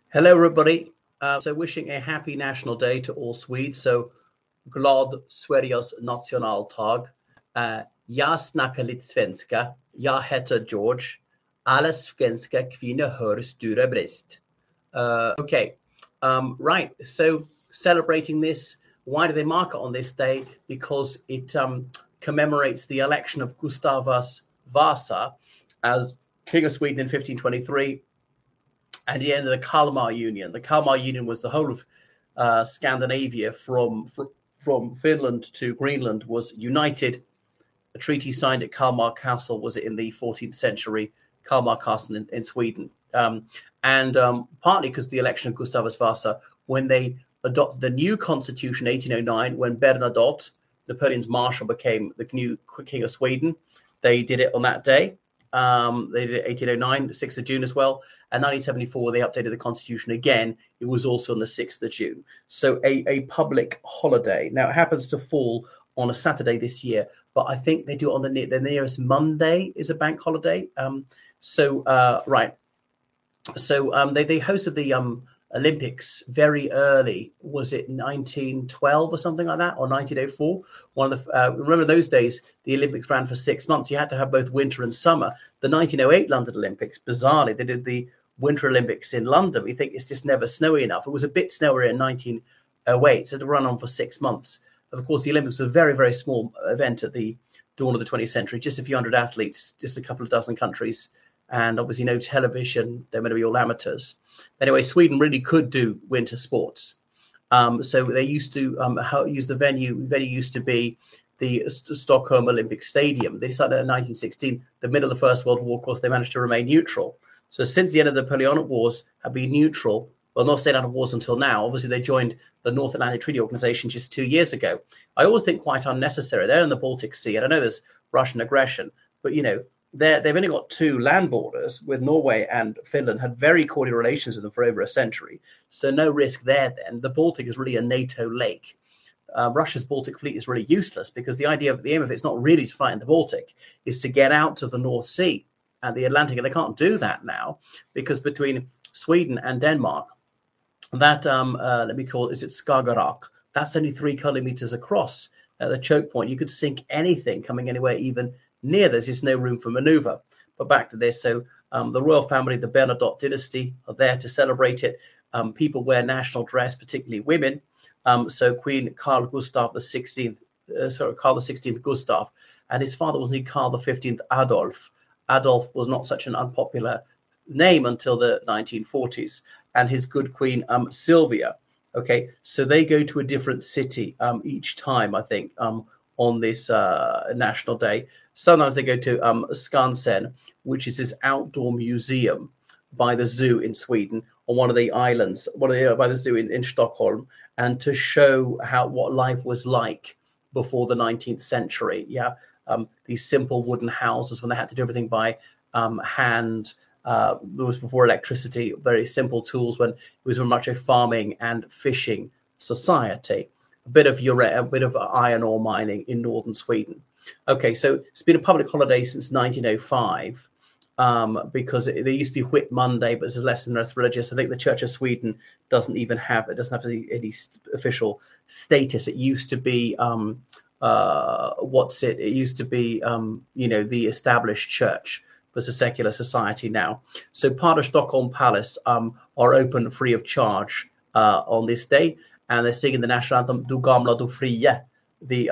Hello, everybody. So, wishing a happy National Day to all Swedes. So, glad Sveriges nationaltag. Jag snackar lite svenska. Jag heter George. Alla svenska kvinnor hör stora brist. Okay, right. So, celebrating this, why do they mark it on this day? Because it commemorates the election of Gustavus Vasa as King of Sweden in 1523 and the end of the Kalmar Union. The Kalmar Union was the whole of Scandinavia from Finland to Greenland was united. A treaty signed at Kalmar Castle was in the 14th century, Kalmar Castle in Sweden. And partly because of the election of Gustavus Vasa, when they adopted the new constitution, 1809, when Bernadotte, Napoleon's marshal, became the new king of Sweden, they did it on that day. They did it 1809, 6th of June as well. And 1974, they updated the constitution again. It was also on the 6th of June. So a public holiday. Now, it happens to fall on a Saturday this year, but I think they do it on the nearest Monday is a bank holiday. Right. So they hosted the Olympics very early. Was it 1912 or something like that, or 1904? One of the remember those days the Olympics ran for 6 months. You had to have both winter and summer. The 1908 London Olympics, bizarrely, they did the Winter Olympics in London. We think it's just never snowy enough. It was a bit snowier in 1908, so to run on for 6 months. Of course, the Olympics was a very, very small event at the dawn of the 20th century. Just a few hundred athletes, just a couple of dozen countries, and obviously no television. They're going to be all amateurs. Anyway, Sweden really could do winter sports. So they used to use the venue. The venue used to be the Stockholm Olympic Stadium. They decided in 1916, the middle of the First World War, of course, they managed to remain neutral. So since the end of the Napoleonic Wars, have been neutral, well, not stayed out of wars until now. Obviously, they joined the North Atlantic Treaty Organization just 2 years ago. I always think quite unnecessary. They're in the Baltic Sea, and I know there's Russian aggression, but, they've only got two land borders with Norway and Finland, had very cordial relations with them for over a century. So no risk there then. The Baltic is really a NATO lake. Russia's Baltic fleet is really useless because the aim of it's not really to fight in the Baltic, is to get out to the North Sea and the Atlantic. And they can't do that now because between Sweden and Denmark, that, let me call it, is it Skagerrak? That's only 3 kilometers across at the choke point. You could sink anything coming anywhere even near. There's just no room for maneuver. But back to this. So the royal family, the Bernadotte dynasty, are there to celebrate it. People wear national dress, particularly women. So Queen Carl Gustaf Carl XVI Gustav, and his father was named Carl XV Adolf. Adolf was not such an unpopular name until the 1940s, and his good queen Sylvia. Okay, so they go to a different city each time, I think, on this National Day. Sometimes they go to Skansen, which is this outdoor museum by the zoo in Sweden, on one of the islands, by the zoo in Stockholm, and to show what life was like before the 19th century. These simple wooden houses when they had to do everything by hand. It was before electricity, very simple tools when it was very much a farming and fishing society. A bit of iron ore mining in northern Sweden. Okay, so it's been a public holiday since 1905 because there used to be Whit Monday, but it's less and less religious. I think the Church of Sweden doesn't have any official status. It used to be It used to be the established church. It's a secular society now. So part of Stockholm Palace are open free of charge on this day, and they're singing the national anthem "Du gamla, du fria," the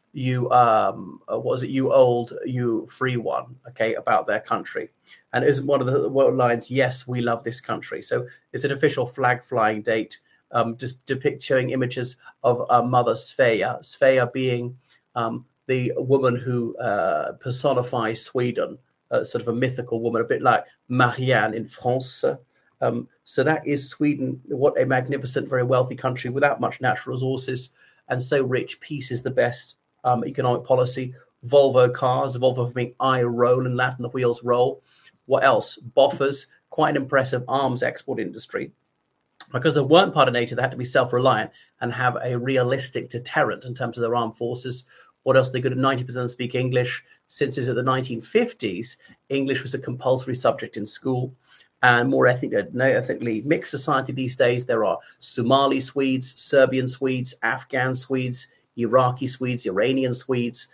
you old, you free one, okay, about their country. And it is one of the lines, "Yes, we love this country." So it's an official flag flying date, just showing images of Mother Svea, Svea being the woman who personifies Sweden, sort of a mythical woman, a bit like Marianne in France. So that is Sweden. What a magnificent, very wealthy country without much natural resources, and so rich. Peace is the best economic policy. Volvo cars, Volvo being I roll in Latin, the wheels roll. What else? Bofors, quite an impressive arms export industry. Because they weren't part of NATO, they had to be self-reliant and have a realistic deterrent in terms of their armed forces. What else? They're good at 90% of them speak English. Since it's at the 1950s, English was a compulsory subject in school. and more ethnically mixed society these days. There are Somali Swedes, Serbian Swedes, Afghan Swedes, Iraqi Swedes, Iranian Swedes,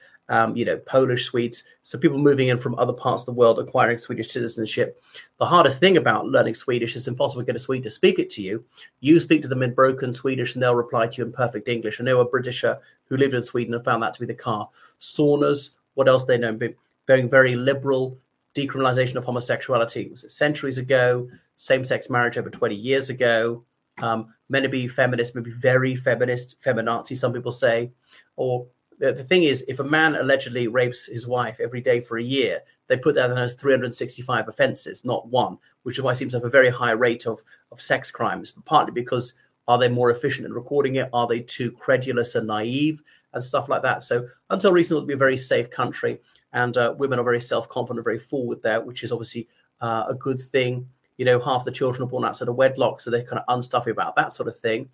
Polish Swedes. So people moving in from other parts of the world acquiring Swedish citizenship. The hardest thing about learning Swedish is it's impossible to get a Swede to speak it to you. You speak to them in broken Swedish and they'll reply to you in perfect English. I know a Britisher who lived in Sweden and found that to be the car. Saunas, what else they know? Being very liberal, decriminalization of homosexuality was centuries ago, same-sex marriage over 20 years ago. Men to be feminist, maybe very feminist, feminazi, some people say. Or the thing is, if a man allegedly rapes his wife every day for a year, they put that as 365 offenses, not one, which is why it seems to have a very high rate of sex crimes, partly because are they more efficient in recording it? Are they too credulous and naive and stuff like that? So until recently, it would be a very safe country, and women are very self-confident, very forward there, which is obviously a good thing. Half the children are born outside of wedlock, so they're kind of unstuffy about that sort of thing.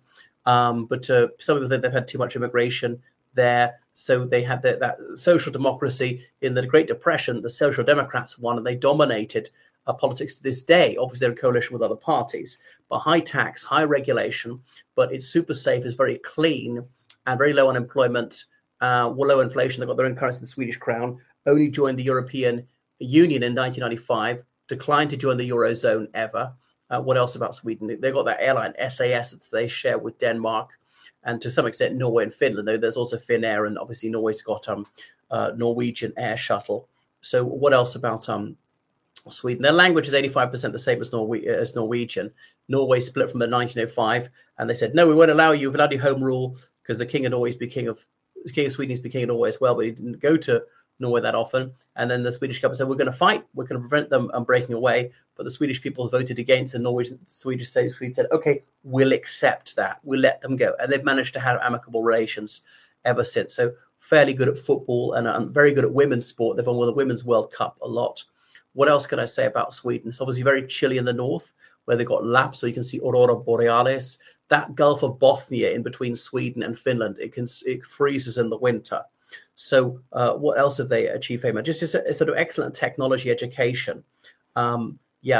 But some people think they've had too much immigration there. So they had that social democracy in the Great Depression. The Social Democrats won, and they dominated politics to this day. Obviously, they're in coalition with other parties. But high tax, high regulation, but it's super safe, it's very clean, and very low unemployment, low inflation. They've got their own currency, the Swedish crown. Only joined the European Union in 1995. Declined to join the Eurozone ever. What else about Sweden? They've got that airline SAS that they share with Denmark, and to some extent Norway and Finland. Though there's also Finnair, and obviously Norway's got Norwegian Air Shuttle. So what else about Sweden? Their language is 85% the same as Norwegian. Norway split from 1905, and they said no, we won't allow you. We've allowed you home rule because the king had always be king of Sweden. Used to be king of Norway as well, but he didn't go to Norway that often. And then the Swedish government said, we're going to fight. We're going to prevent them breaking away. But the Swedish people voted against, and Sweden said, okay, we'll accept that. We'll let them go. And they've managed to have amicable relations ever since. So fairly good at football and very good at women's sport. They've won the Women's World Cup a lot. What else can I say about Sweden? It's obviously very chilly in the north, where they've got laps, so you can see Aurora Borealis. That Gulf of Bothnia in between Sweden and Finland, it freezes in the winter. So what else have they achieved fame? Just a sort of excellent technology education. And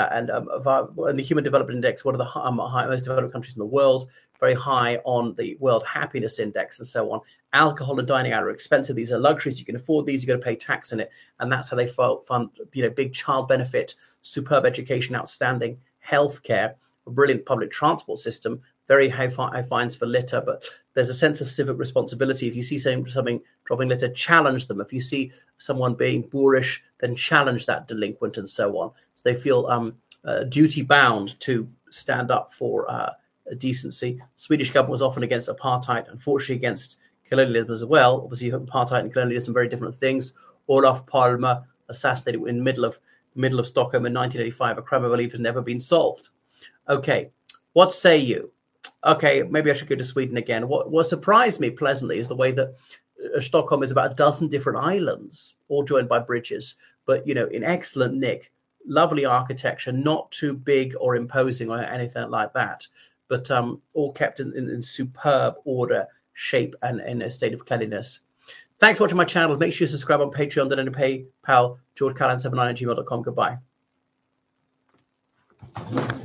the Human Development Index, one of the most developed countries in the world, very high on the World Happiness Index and so on. Alcohol and dining out are expensive. These are luxuries. You can afford these. You've got to pay tax in it. And that's how they fund big child benefit, superb education, outstanding healthcare, a brilliant public transport system, very high fines for litter, but there's a sense of civic responsibility. If you see something dropping litter, challenge them. If you see someone being boorish, then challenge that delinquent and so on. So they feel duty bound to stand up for decency. Swedish government was often against apartheid, unfortunately against colonialism as well. Obviously, apartheid and colonialism are very different things. Olof Palme assassinated in the middle of Stockholm in 1985. A crime I believe has never been solved. Okay, what say you? Okay, maybe I should go to Sweden again. What surprised me pleasantly is the way that Stockholm is about a dozen different islands, all joined by bridges, but in excellent nick, lovely architecture, not too big or imposing or anything like that, but all kept in superb order, shape, and in a state of cleanliness. Thanks for watching my channel. Make sure you subscribe on Patreon, then PayPal, georgecallan79@gmail.com. Goodbye.